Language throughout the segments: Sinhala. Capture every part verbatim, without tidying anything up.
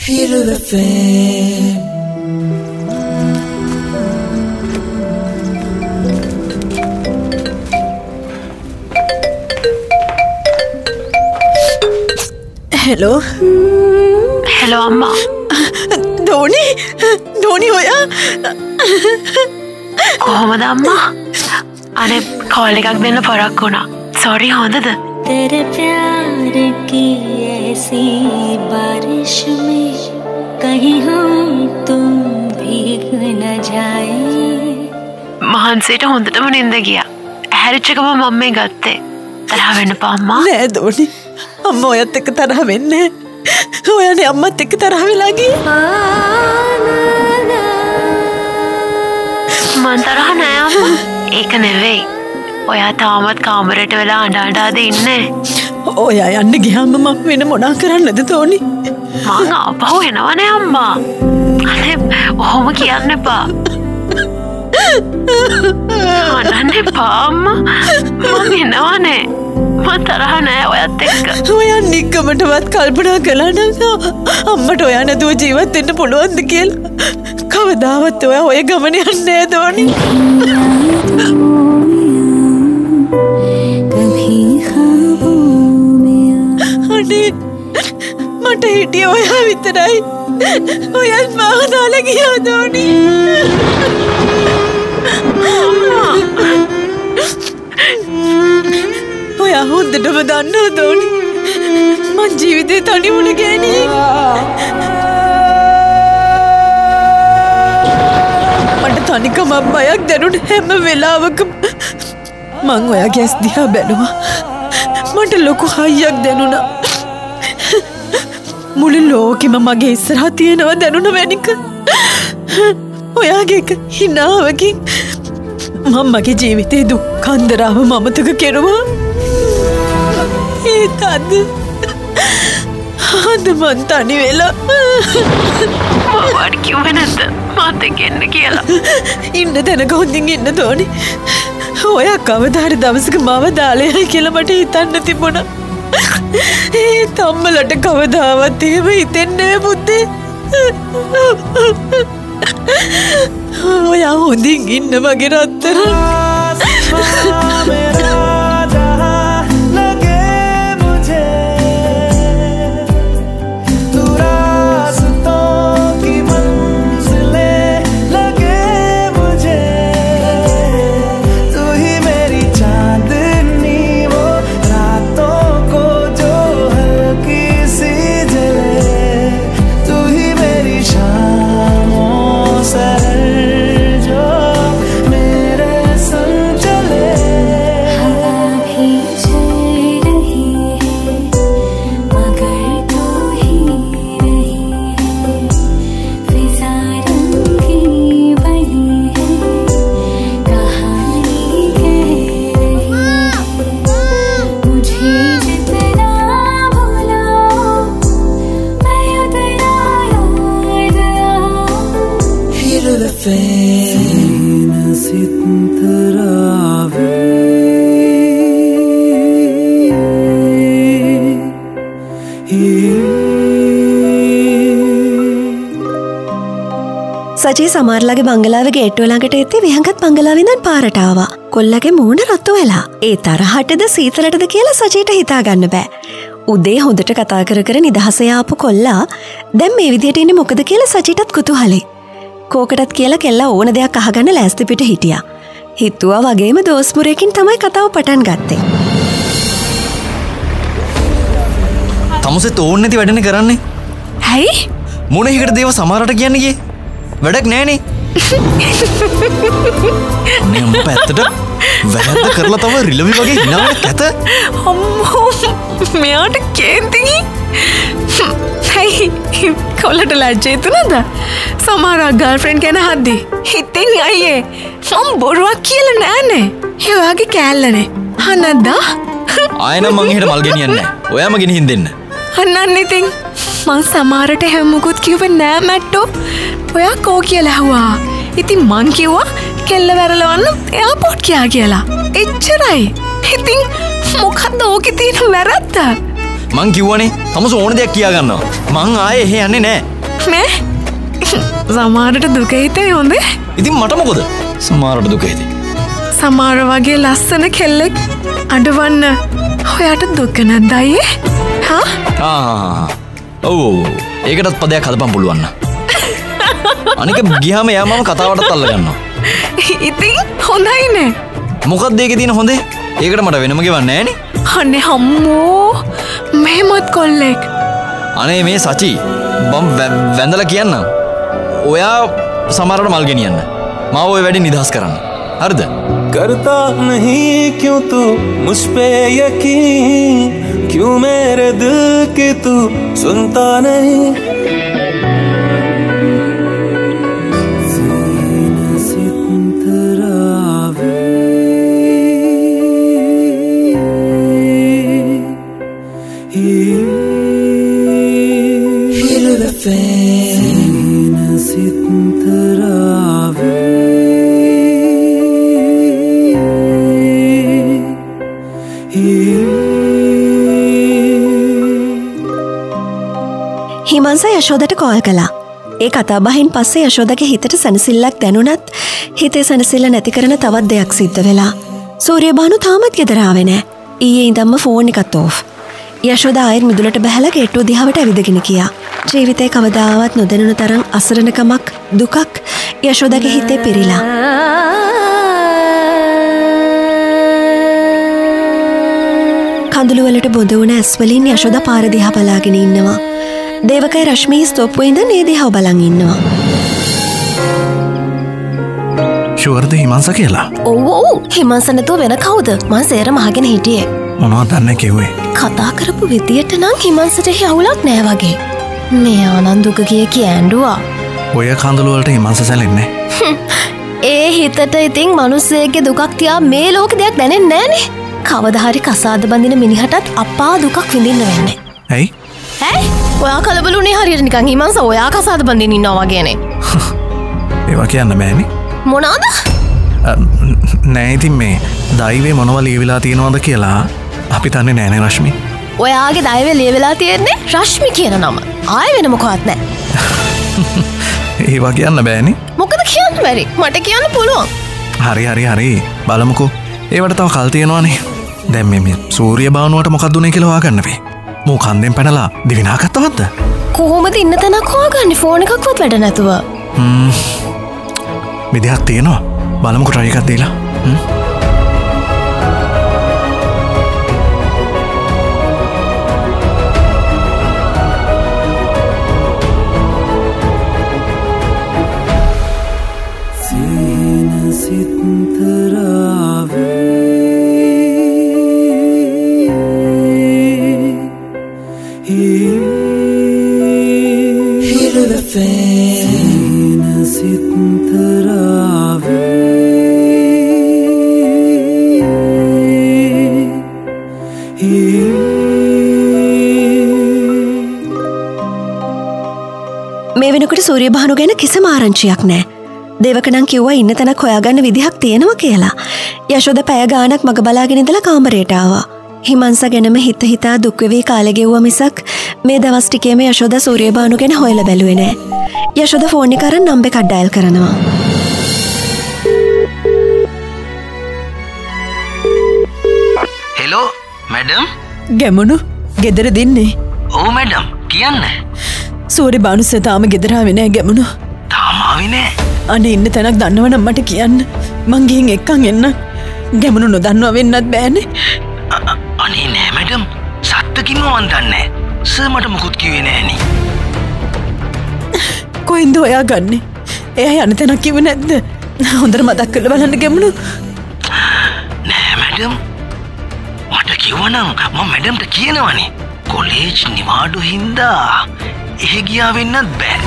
Hero F M. Hello. Hello अम्मा. धोनी धोनी होया. කොහොමද අම්මා? අනේ කෝල් එකක් දෙන්න පරක් වුණා. Sorry හොඳද? तेरे प्यार की ऐसी बारिश में कहीं हम तुम भीग न जाए. මහන්සියට හොඳටම නින්ද ගියා. ඇහැරිච්ච ගම මම මේ ගත්තේ. තරහ වෙන්න එපා අම්මා. නෑ ධෝනි. අම්මා ඔයත් එක්ක තරහ වෙන්නේ. ඔයානේ අම්මත් එක්ක තරහ වෙලා ගියේ. මන් තරහ නෑ අම්මා. ඒක නෙවෙයි. ඔයා තාමත් කාමරේට වෙලා අඬ අඬාද ඉන්නේ. ඔයා යන්න ගියාම මම වෙන මොනා කරන්නද ධෝනි? මං ආපහු එනවනේ අම්මා. අනේ ඔහොම කියන්න එපා. අනන්න එපා අම්මා. මං එනවනේ. මම තරහ නෑ ඔයත් එක්ක. ඔයා නිකමටවත් කල්පනා කළා නම් අම්මට ඔයා නැතුව ජීවත් වෙන්න පුළුවන්ද කියලා? කවදාවත් ඔයා ඔය ගමන යන්නේ නෑ ධෝනි. අනේ මට හිටියේ ඔයා විතරයි. ඔයත් මාව දාලා ගියා ධෝනි. ඔයා හොඳටම දන්නවා ධෝනි. මං ජීවිතේ තනි වුණ ගෑණි. මට තනිකම බයක් දැනුන හැම වෙලාවකම මං ඔයාගේ ඇස් දිහා බැලුවා. මට ලොකු හයියක් දැනුණා. මුළු ලෝකෙම මගේ ඉස්සරහා තියෙනවා දැනුණ වැනික. ඔයාගේ එක හිනාවකින් මම මගේ ජීවිතේ දුක් කන්දරාව මමතක කෙරුවා. ඒත් අද අද මං තනි වෙලා මම කිව්වේ නැද්ද මාත් එක්ක එන්න කියලා? ඉන්න දැනක හොඳින් ඉන්න ධෝනි. ඔයා කවදා හරි දවසක මාව දාලා යයි කියලා මට හිතන්න තිබුණා. ඒත් අම්මලට කවදාවත් එහෙම හිතෙන්නේ නෑ පුතේ. ඔයා හොඳින් ඉන්න මගේ රත්තරන්. සජී සමහරලාගේ බංගලාවේ ගේට්ටුව ළඟට එද්දී විහංගත් බංගලාවේ ඉඳන් පාරට ආවා. කොල්ලගේ මූණ රතු වෙලා. ඒ තරහටද සීතලටද කියලා සජීට හිතා ගන්න බෑ. උදේ හොඳට කතා කර කර නිදහසේ ආපු කොල්ලා දැන් මේ විදියට ඉන්නේ මොකද කියලා සජීටත් කුතුහලයි. කෝකටත් කියලා කෙල්ලා ඕන දෙයක් අහගන්න ලෑස්ති පිට හිටියා. හිතුවා වගේම දෝස්මුරේකින් තමයි කතාව පටන් ගත්තේ. තමුසෙත් ඕන නැති වැඩනේ කරන්නේ. ඇයි? මොන එකට දේව සමහරට කියන්නේ ගියේ? වැඩක් නෑනේ. නේ උඹ පැත්තට වැරද්ද කරලා තව රිලවි වගේ හිනාවට කැත. අම්මෝ මෙයාට කේන්ති. ඇයි කොල්ලට ලැජ්ජා හිතුණාද? සමහරක් ගර්ල්ෆ්‍රෙන්ඩ් ගැන හද්දි. හිතෙන් අයියේ මම බොරුවක් කියලා නෑනේ. ඒ වගේ කෑල්ලනේ. අනද්දා ආයෙනම් මං එහෙට මල් ගෙනියන්නේ නෑ. ඔයාම ගෙනින් දෙන්න. අන්නන්න ඉතින් මං සමහරට හැම මොකුත් කිව්වේ නෑ මැට්ටෝ. ඔයා කෝ කියලා ඇහුවා. ඉතින් මං කිව්වා කෙල්ල වැරලවන්න එයාපෝට් ගියා කියලා. එච්චරයි. ඉතින් මොකද්ද ඕකේ තියෙන වැරද්ද? මං කිව්වනේ තමස ඕන දෙයක් කියා ගන්නවා. මං ආයේ එහෙ යන්නේ නෑ. මේ සමහරට දුක හිතේ හොඳේ. ඉතින් මට මොකද? සමහරට දුක හිතේ. සමහර වගේ ලස්සන කෙල්ලෙක් අඬවන්න ඔයාට දුක නැද්ද අයියේ? හා? ආ. ඔව්. ඒකටත් පදයක් හදපන් පුළුවන් නම්. අනික ගියාම යා මම කතාවටත් අල්ල ගන්නවා. ඉතින් හොඳයිනේ. මොකක්ද ඒකේ තියෙන හොඳේ? ඒකට මට වෙනම ගෙවන්නේ නෑනේ. අනේ හම්මෝ මෙහෙමත් කොල්ලෙක්. අනේ මේ සචි මම වැඳලා කියන්නම්. ඔයා සමහරට මල් ගෙනියන්න. මාව ඔය වැඩි නිදහස් කරන්න. हरद करता नहीं क्यों तू मुझ पे यकीन क्यों मेरे दिल की तू सुनता नहीं හිමංස යශෝදට කෝල් කළා. ඒ කතා බහින් පස්සේ යශෝදගේ හිතට සැනසෙල්ලක් දැනුණත් හිතේ සැනසෙල්ල නැති කරන තවත් දෙයක් සිද්ධ වෙලා. සූර්යබානු තාමත් ගෙදර ආවේ නෑ. ඊයේ ඉඳන්ම ෆෝන් එකත් ඕෆ්. යශෝද ආයෙත් මිදුලට බැහැලා ගේට්ටුව දිහාවට ඇවිදගෙන ගියා. ජීවිතේ කවදාවත් නොදැනුණු තරම් අසරණකමක් දුකක් යශෝදගේ හිතේ පිරීලා. කඳුළු වලට බොඳ වුණ ඇස් වලින් යශෝද පාර දිහා බලාගෙන ඉන්නවා. දේවකයි රශ්මී ස්තොප්පුවේ ඉඳන් ඒ දිහා බලන් ඉන්නවා. ෂුවර්ද හිමංස කියලා? ඔව් ඔව් හිමංස නැතුව වෙන කවුද? මං සේරම අහගෙන හිටියේ. මොනවද දන්නේ කිව්වේ? කතා කරපු විදියට නම් හිමංසට යවුලක් නෑ වගේ. මේ ආනන්දුක කිය කියඬුවා. ඔය කඳුළු වලට හිමංස සැලෙන්නේ. ඒ හිතට ඉතින් මිනිස්සෙගේ දුකක් තියා මේ ලෝක දෙයක් දැනෙන්නේ නෑනේ. කවදා හරි කසාද බඳින මිනිහටත් අපා දුකක් විඳින්න වෙන්නේ. ඇයි? ඇයි? ඔයා කලබලුනේ හරියට නිකන් හිමංස ඔයා කසාද බඳින්න ඉන්නවා වගේනේ. ඒවා කියන්න බෑනේ. මොනවාද? නෑ ඉතින් මේ දෛවේ මොනවද ලියවිලා තියෙනවද කියලා අපි දන්නේ නෑනේ රශ්මි. ඔයාගේ දෛවේ ලියවිලා තියෙන්නේ රශ්මි කියන නම. ආයෙ වෙන මොකවත් නෑ. ඒවා කියන්න බෑනේ. මොකද කියන්න බැරි? මට කියන්න පුළුවන්. හරි හරි හරි බලමුකෝ. ඒවට තව කල් තියෙනවානේ. දැන් මේ මේ සූර්ය බානුවට මොකක්ද උනේ කියලා හොයාගන්න වෙයි. මෝ කන්දෙන් පැනලා දිවිනා ගත්තවත්ද? කොහොමද ඉන්න තැනක් හොයාගන්නේ ෆෝන් එකක්වත් වැඩ නැතුව? හ්ම්. විදිහක් තියෙනවා. බලමුකෝ try එකක් දීලා. හ්ම්. මේ වෙනකොට සූර්යබානු ගැන කිසිම ආරංචියක් නෑ. දේවක නම් කිව්වා ඉන්න තැනක් හොයාගන්න විදිහක් තියෙනවා කියලා. යශෝද පැය ගාණක් මග බලාගෙන ඉඳලා කාමරයට ආවා. හිමංස ගැනම හිත හිතා දුක් වෙවි කාලේ ගෙවුවා මිසක් මේ දවස් ටිකේම යශෝද සූර්යබානු ගැන හොයලා බැලුවේ නෑ. යශෝද ෆෝන් එක අරන් නම්බර් එකක් ඩයල් කරනවා. Hello madam. ගැමුණු ගෙදර දෙන්නේ. ඔව් මැඩම් කියන්න. සූර්යබානු සර් තාම ගෙදර ආවේ නෑ ගැමුණු. තාම ආවේ නෑ. අනේ ඉන්න තැනක් දන්නවනම් මට කියන්න. මං ගිහින් එක්කන් එන්න. ගැමුණු නොදන්නව වෙන්නත් බෑනේ. අනේ නෑ මැඩම්. සත්තකින්ම මන් දන්නේ. සර් මට මොකුත් කිව්වේ නෑනේ. කොහෙන්ද ඔයා ගන්නෙ? එයා යන තැනක් කිව්වේ නැද්ද? හොඳට මතක් කරලා බලන්න ගැමුණු. නෑ මැඩම්. මට කිව්වනම් මම මැඩම්ට කියනවනේ. කොලේජ් නිවාඩු හින්දා එහෙ ගියා වෙන්නත් බෑ.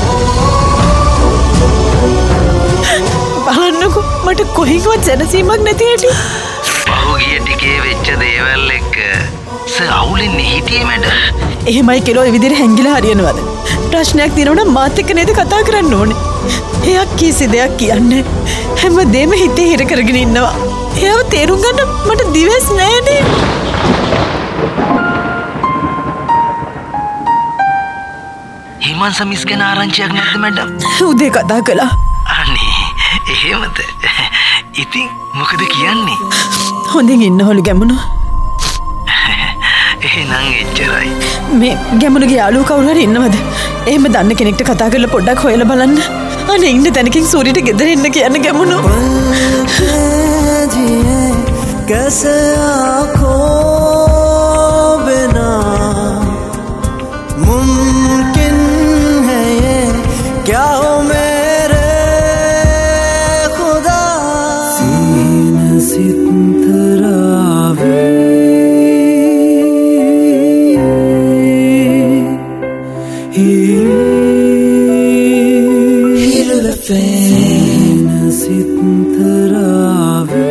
බලන්නකෝ මට කොහෙන්වත් සැනසීමක් නැති හැටි. පහුගිය ටිකේ වෙච්ච දේවල් එක්ක සර් අවුලෙන්නේ හිටියේ මැඩම්. එහෙමයි කියලා ඒ විදිහට හැංගිලා හරියනවද? ප්‍රශ්නයක් තියෙනවා නම් මාත් එක්ක නේද කතා කරන්න ඕනේ. එයා කිසි දෙයක් කියන්නේ හැමදේම හිතේ හිර කරගෙන ඉන්නවා. එයාව තේරුම් ගන්න මට දිවස් නෑනේ. හිමන් සමිස් ගැන ආරංචියක් නැද්ද මැඩම්? උදේ කතා කළා. අනේ එහෙමද? ඉතින් මොකද කියන්නේ? හොඳින් ඉන්නවලු ගැමුණු. එහෙනම් එච්චරයි. මේ ගැමුණුගේ යාළුවෝ කවුරු හරි ඉන්නවද? එහෙම දන්න කෙනෙක්ට කතා කරලා පොඩ්ඩක් හොයලා බලන්න. අනේ ඉන්න තැනකින් සූරියට ගෙදර එන්න කියන්න ගැමුණු. कैसे आँखों बिना मुमकिन है ये क्या हो मेरे खुदा सीने सितरावे सीने सितरावे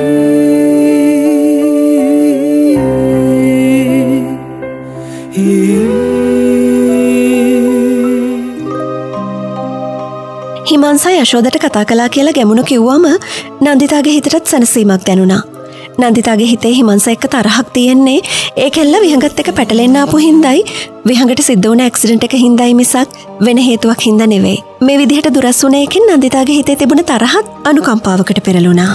හිමන්සා යශෝදට කතා කලා කියලා ගැමුණු කිව්වම නන්දිතාගේ හිතටත් සැනසීමක් දැනුණා. නන්දිතාගේ හිතේ හිමන්සා එක්ක තරහක් තියෙන්නේ ඒ කෙල්ල විහඟත් එක පැටලෙන්න ආපු හින්දායි විහඟට සිද්ධ වුණ ඇක්සිඩන්ට් එක හින්දායි මිසක් වෙන හේතුවක් හින්දා නෙවෙයි. මේ විදිහට දුරස් වුණ එකෙන් නන්දිතාගේ හිතේ තිබුණ තරහත් අනුකම්පාවකට පෙරළුණා.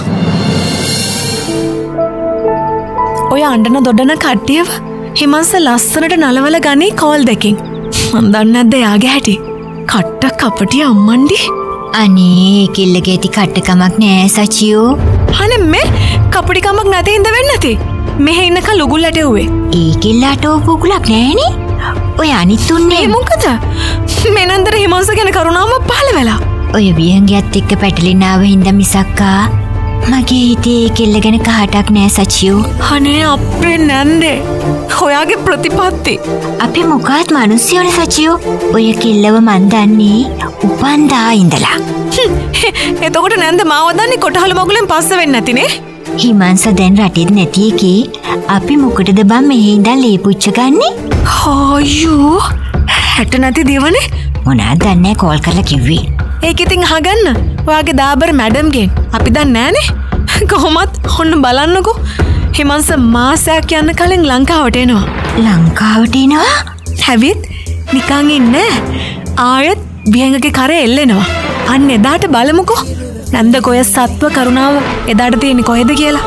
ඔය අඬන දොඩන කට්ටියව හිමන්ස ලස්සනට නලවල ගනේ කෝල් දෙකින්. මන් දන්නේ නැද්ද යාගේ හැටි? කට්ට කපටි අම්මන්ඩි. අනේ කෙල්ලගේ ඇති කට්ටකමක් නෑ සචියෝ. අනේ මේ කපටිකමක් නැති හින්දා වෙන්නේ නැති. මෙහෙ ඉන්නක ලුගුල් ඇටෙව්වේ. ඒ කෙල්ලට ඕකුකුලක් නෑනේ. ඔය අනිත් තුන්නේ මොකද? මෙනන්දර හිමන්ස ගැන කරුණාව පහළ වෙලා. ඔය විහංගයත් එක්ක පැටලෙන්න ආව හින්දා මිසක්කා මගේ හිතේ කෙල්ල ගැන කහටක් නෑ සචියෝ. අනේ අප්‍රේ නැන්දේ. ඔයාගේ ප්‍රතිපත්ති. අපි මොකක්ද මිනිස්සුනේ සචියෝ. ඔය කෙල්ලව මන් දන්නේ උපන්දා ඉඳලා. එතකොට නැන්ද මාව දන්නේ කොටහල මගුලෙන් පස්ස වෙන්නේ නැතිනේ. හිමන්ස දැන් රටෙත් නැති එකේ අපි මොකටද බම් මෙහෙ ඉඳන් ලේපුච්ච ගන්නේ? අයියෝ හැට නැති දිවනේ. මොනවද දන්නේ කෝල් කරලා කිව්වේ. ඒක ඉතින් අහගන්න. ඔයාගේ දාබර් මැඩම්ගෙන්. අපි දන්නේ නැහනේ. කොහොමත් ඔන්න බලන්නකෝ. හිමන්ස මාසයක් යන්න කලින් ලංකාවට එනවා. ලංකාවට එනවා? හැවිත් නිකන් ඉන්නේ. ආයෙත් විහංගගේ කරේ එල්ලෙනවා. අන්න එදාට බලමුකෝ. නැන්ද කොය සත්ව කරුණාව එදාට තියෙන්නේ කොහෙද කියලා.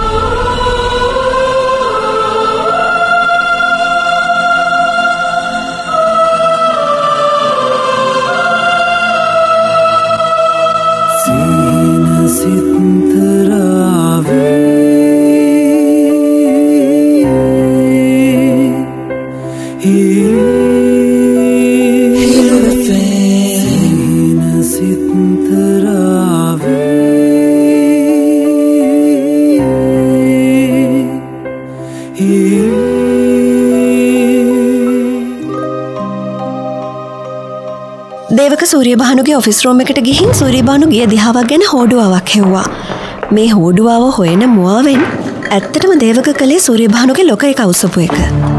දේවක සූරියබානුගේ ඔෆිස් රූම් එකට ගිහින් සූරියබානු ගිය දිහාවක් ගැන හෝඩුවාවක් හෙව්වා. මේ හෝඩුවාව හොයන මුවාවෙන් ඇත්තටම දේවක කළේ සූරියබානුගේ ලොක එක උසපු එක.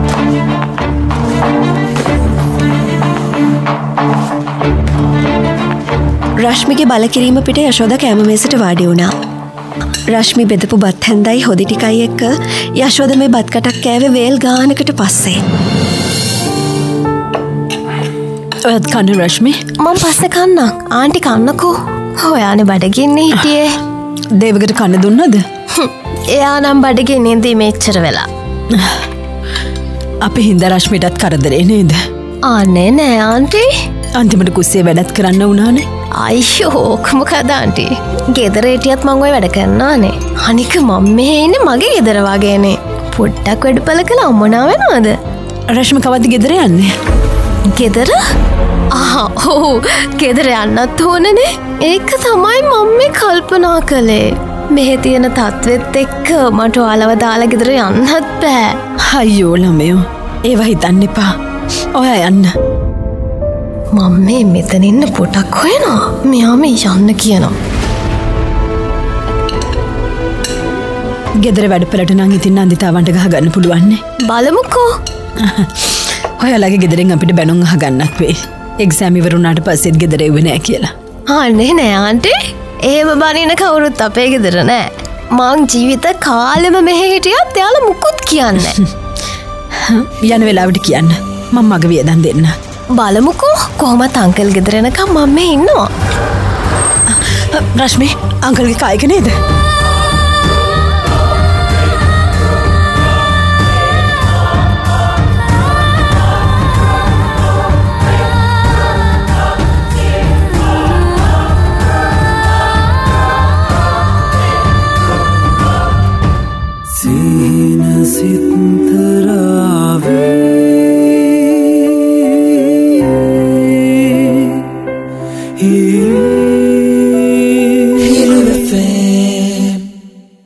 රශ්මිගේ බලකිරීම පිට යශෝද කෑම මේසට වාඩි වුණා. රශ්මි බෙදපු බත් හැන්දයි හොදි ටිකයි එක්ක යශෝද මේ බත් කටක් කෑවේ වේල් ගානකට පස්සේ. ඔයත් කන්න රශ්මි? මම පස්සේ කන්නම්. ආන්ටි කන්නකෝ. ඔයානේ බඩගින්නේ හිටියේ. දේවකට කන්න දුන්නද? එයා නම් බඩගින්නේ ඉඳී මෙච්චර වෙලා. අපි හින්දා රශ්මිටත් කරදරේ නේද? ආන්නේ නෑ ආන්ටි. අන්තිමට කුස්සියේ වැඩත් කරන්න වුණානේ. අයියෝ මොකද ආන්ටි? ගෙදර හිටියත් මං ඔය වැඩ කරනවානේ. අනික මම මෙහෙ ඉන්නේ මගේ ගෙදර වගේනේ. පොඩ්ඩක් වැඩපල කළා මොනවා වෙනවද? රශ්මි කවද්ද ගෙදර යන්නේ? ගෙදර? ආ ඔව් ගෙදර යන්නත් ඕනනේ. ඒක තමයි මම මේ කල්පනා කළේ. මෙහෙ තියෙන තත්වෙත් එක්ක මට ඔයාලව දාලා ගෙදර යන්නත් බෑ. අයියෝ ළමයෝ ඒව හිතන්න එපා. ඔයා යන්න. මම මේ මෙතන ඉන්න පොටක් හොයනවා. මෙයා මේ යන්න කියනවා. ගෙදර වැඩපලට නම් ඉතින් නන්දිතාවන්ට ගහගන්න පුළුවන්නේ. බලමුකෝ. ඔයාලගේ ගෙදරින් අපිට බැනුම් අහගන්නත් වෙයි. එක්සෑම් ඉවරුණාට පස්සෙත් ගෙදර එව්වේ නෑ කියලා. අනේ නෑ ආන්ටි. එහෙම බනින කවුරුත් අපේ ගෙදර නෑ. මං ජීවිත කාලෙම මෙහෙ හිටියත් එයාලා මුකුත් කියන්නේ නෑ. යන වෙලාවට කියන්න. මම මග වියදම් දෙන්න. බලමුකෝ කොහොමත් අංකල් ගෙදරනකම් මම මේ ඉන්නවා. රශ්මි අංකල්ගේ කායක නේද?